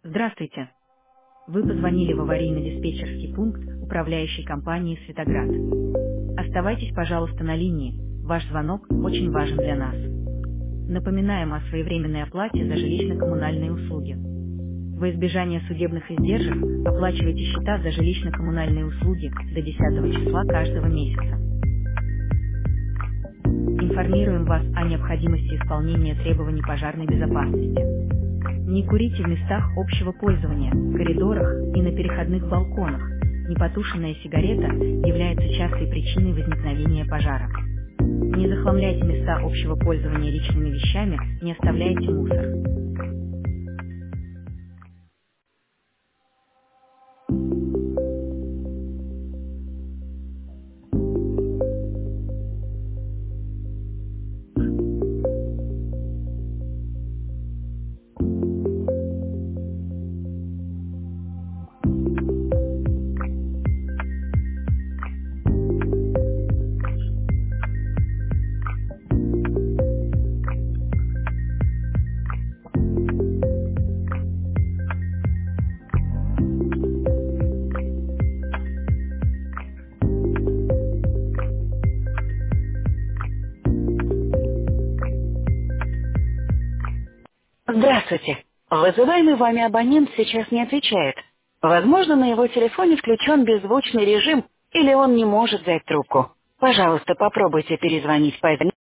Здравствуйте. Вы позвонили в аварийно-диспетчерский пункт управляющей компании «Светоград». Оставайтесь, пожалуйста, на линии. Ваш звонок очень важен для нас. Напоминаем о своевременной оплате за жилищно-коммунальные услуги. Во избежание судебных издержек оплачивайте счета за жилищно-коммунальные услуги до 10 числа каждого месяца. Информируем вас о необходимости исполнения требований пожарной безопасности. Не курите в местах общего пользования, коридорах и на переходных балконах. Непотушенная сигарета является частой причиной возникновения пожара. Не захламляйте места общего пользования личными вещами, не оставляйте мусор. Здравствуйте. Вызываемый вами абонент сейчас не отвечает. Возможно, на его телефоне включен беззвучный режим, или он не может взять трубку. Пожалуйста, попробуйте перезвонить по этому